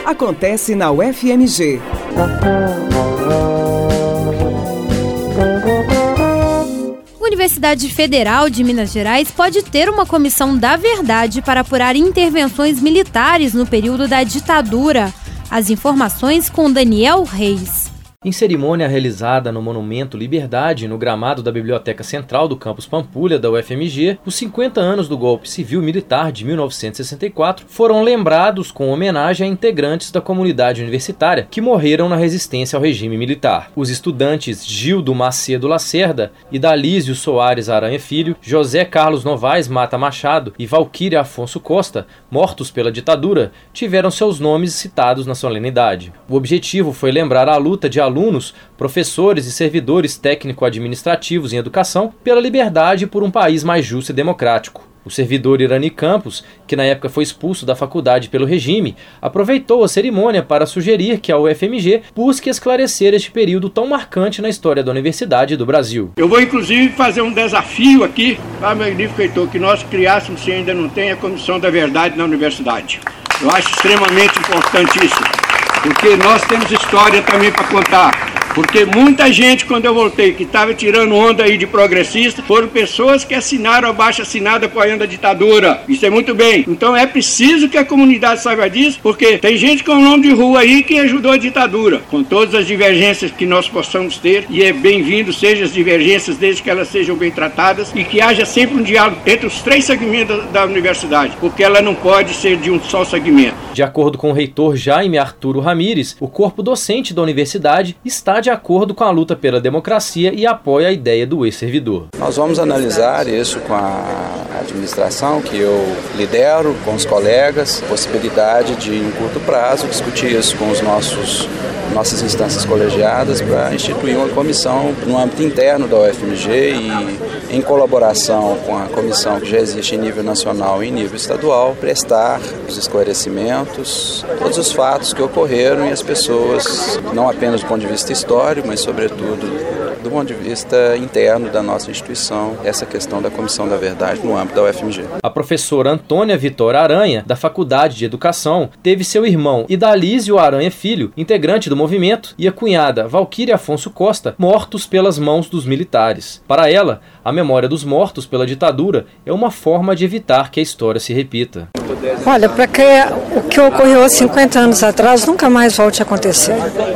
acontece na UFMG. Universidade Federal de Minas Gerais pode ter uma comissão da verdade para apurar intervenções militares no período da ditadura. As informações com Daniel Reis. Em cerimônia realizada no Monumento Liberdade, no gramado da Biblioteca Central do Campus Pampulha da UFMG, os 50 anos do golpe civil-militar de 1964 foram lembrados com homenagem a integrantes da comunidade universitária que morreram na resistência ao regime militar. Os estudantes Gildo Macedo Lacerda e Dalísio Soares Aranha Filho, José Carlos Novaes Mata Machado e Valquíria Afonso Costa, mortos pela ditadura, tiveram seus nomes citados na solenidade. O objetivo foi lembrar a luta de alunos, professores e servidores técnico-administrativos em educação pela liberdade e por um país mais justo e democrático. O servidor Irani Campos, que na época foi expulso da faculdade pelo regime, aproveitou a cerimônia para sugerir que a UFMG busque esclarecer este período tão marcante na história da universidade e do Brasil. Eu vou inclusive fazer um desafio aqui para o magnífico reitor, que nós criássemos, se ainda não tem, a Comissão da Verdade na universidade. Eu acho extremamente importante isso, porque nós temos história também para contar. Porque muita gente, quando eu voltei, que estava tirando onda aí de progressista, foram pessoas que assinaram a abaixo-assinada apoiando a ditadura. Isso é muito bem. Então é preciso que a comunidade saiba disso, porque tem gente com o nome de rua aí que ajudou a ditadura. Com todas as divergências que nós possamos ter, e é bem-vindo, sejam as divergências, desde que elas sejam bem tratadas, e que haja sempre um diálogo entre os três segmentos da universidade, porque ela não pode ser de um só segmento. De acordo com o reitor Jaime Arturo Ramires, o corpo docente da universidade está de acordo com a luta pela democracia e apoia a ideia do ex-servidor. Nós vamos analisar isso com a administração que eu lidero, com os colegas, possibilidade de, em curto prazo, discutir isso com os nossas instâncias colegiadas para instituir uma comissão no âmbito interno da UFMG e, em colaboração com a comissão que já existe em nível nacional e em nível estadual, prestar os esclarecimentos, todos os fatos que ocorreram e as pessoas, não apenas do ponto de vista histórico, mas sobretudo do ponto de vista interno da nossa instituição, essa questão da Comissão da Verdade no âmbito da UFMG. A professora Antônia Vitória Aranha, da Faculdade de Educação, teve seu irmão Idalísio Aranha Filho, integrante do movimento, e a cunhada Valquíria Afonso Costa, mortos pelas mãos dos militares. Para ela, a memória dos mortos pela ditadura é uma forma de evitar que a história se repita. Olha, para que o que ocorreu há 50 anos atrás nunca mais volte a acontecer.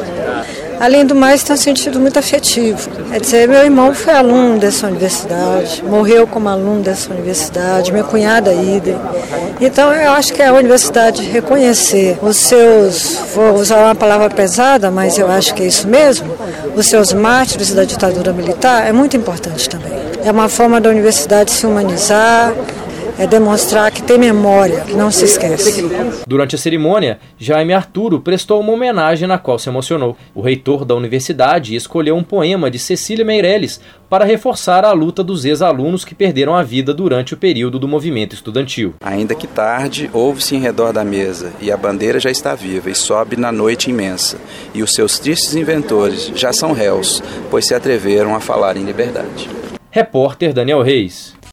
Além do mais, tem um sentido muito afetivo. Quer dizer, meu irmão foi aluno dessa universidade, morreu como aluno dessa universidade, minha cunhada idem. Então, eu acho que a universidade reconhecer os seus, vou usar uma palavra pesada, mas eu acho que é isso mesmo, os seus mártires da ditadura militar é muito importante também. É uma forma da universidade se humanizar, é demonstrar que tem memória, que não se esquece. Durante a cerimônia, Jaime Arturo prestou uma homenagem na qual se emocionou. O reitor da universidade escolheu um poema de Cecília Meirelles para reforçar a luta dos ex-alunos que perderam a vida durante o período do movimento estudantil. Ainda que tarde, ouve-se em redor da mesa, e a bandeira já está viva e sobe na noite imensa, e os seus tristes inventores já são réus, pois se atreveram a falar em liberdade. Repórter Daniel Reis.